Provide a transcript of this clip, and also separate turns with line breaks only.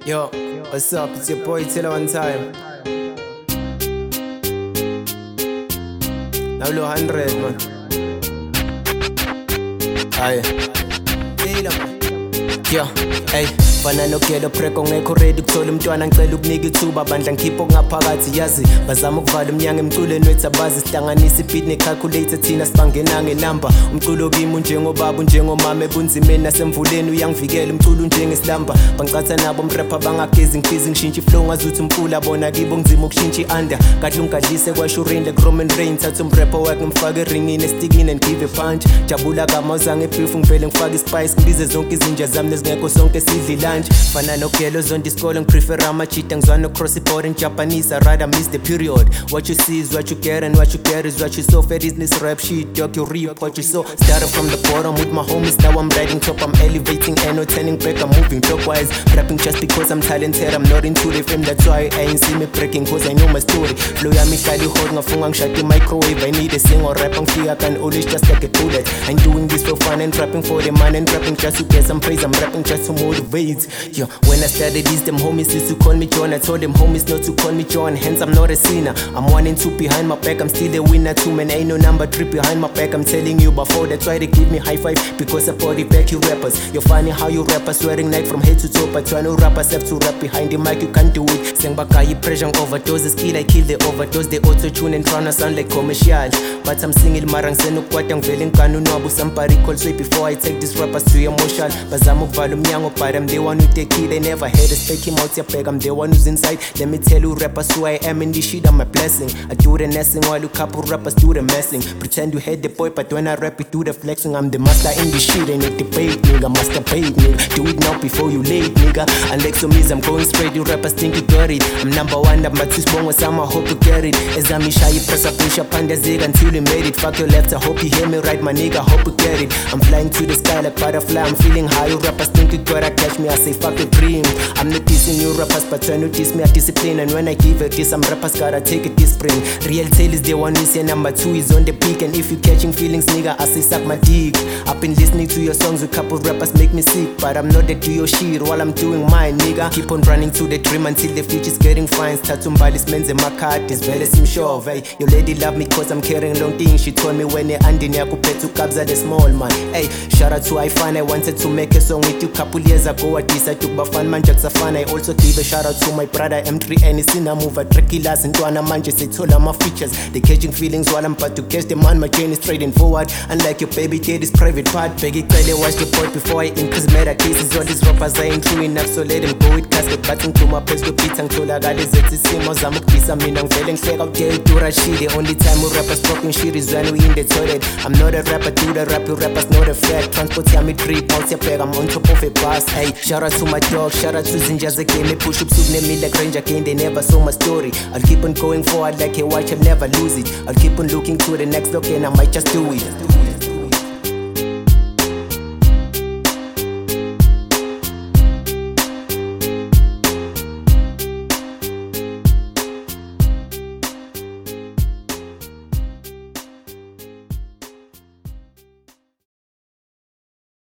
Yo, what's up? It's your boy Tiller one time. Now low 100 man. Aye. Yo, hey. Fana nogelo preko ngekho ready ukuthola umntwana ngicela ukunika ithuba bandla ngikhipho ngaphakathi yazi bazama ukuvala umnyango emculweni wethu abazi sihlanganisa ibeat necalculator thina sibangena ngenamba umculo kimi njengobaba njengomama ebunzimeni nasemvuleni uyangivikela umculo njengesilamba bangicatha nabo umrapper bangagezi ngifizing ngishintsha iflow ngazuthi umfula bona kibo ngizima ukushintsha ianda kahle ungadlise kwashurini like Roman Reigns thatha umrapper wakhe ngifake eringini estikini and give a punch jabula kamawuzange beef ngivele ngifake ispice ngibize zonke izinja zami nezingekho sonke sidlila Fana nogelo zondi isikole ngiprefer amachita ngizwana cross board in Japanese I rather miss the period what you see is what you get and what you get is what you saw fair is this rap shit dog you reap what you saw started from the bottom with my homies now I'm riding top I'm elevating and no turning back I'm moving clockwise rapping just because I'm talented I'm not into the fame that's why I ain't see me breaking cause I know my story flow yami hlali hot ngafunga ngishade microwave I need a single rap ngifika can always just like a bullet I'm doing this for fun and rapping for the man and rapping just to get some praise I'm rapping just to motivate Yo, when I started this, them homies used to call me John I told them homies not to call me John Hence I'm not a sinner I'm 1 and 2 behind my back I'm still a winner too man ain't no number 3 behind my back I'm telling you before they try to give me high five Because I body back you rappers You're funny how you rappers swearing night from head to toe But try no rappers have to rap behind the mic you can't do it Sing back you pressure overdose skill I kill the overdose They auto-tune and tryna sound like commercial But I'm singing marang senukwata ngivele ngikanu nwabu somebody call so before I take these rappers to emotional Bazama ukuvala umnyango but I'm the one who take it They never had to spec him out your bag I'm the one who's inside Let me tell you rappers who I am in this shit I'm a blessing I do the nesting while you couple rappers do the messing Pretend you hate the boy but when I rap it do the flexing I'm the master in this shit ain't it debate nigga Master paid nigga Do it now before you late nigga Unlike some means I'm going straight You rappers think you got it I'm number 1 I'm at this bongo some I hope you get it As I'm shy you press a push up on the zig until you made it Fuck your left I hope you hear me right my nigga Hope you get it I'm flying to the sky like butterfly I'm feeling high You rappers think you gotta catch me I say fuck your dream I'm not dissing you rappers but when you diss me I discipline And when I give a diss some rappers gotta take it this spring Real tail is the one who say number 2 is on the peak And if you catching feelings nigga I say suck my dick I've been listening to your songs with couple rappers make me sick But I'm not that do your shit while I'm doing mine nigga Keep on running to the dream until the future's getting fine Statumbali smenze makati vele simshove hey, Your lady love me cause I'm carrying long things She told me when you andini yakuphetha ukabza the small man Hey, shout out to iFan I wanted to make a song with you couple years ago I decided to bafan manje kusafana I also give a shout out to my brother M3 and sina move a trekilas ntwana manje sithola my features They catching feelings while I'm about to catch them on my journey straight and forward Unlike your baby daddy's private part Begi clearly watch the point before I increase meta cases All these rappers ain't true enough so let them go with casket Button to my place to beat ngitholakala ezethi simo zama ukubisa mina ngivele ngihleka okay dura shit The only time we rappers talking shit is when we in the toilet I'm not a rapper do the rap you rappers not a fact Transport yami trip out your bag I'm on top of a bus Hey shout out to my dog shout out to Zinjas again They push up soon me like Ranger again They never saw my story I'll keep on going forward like a watch I'll never lose it I'll keep on looking to the next look and I might just do it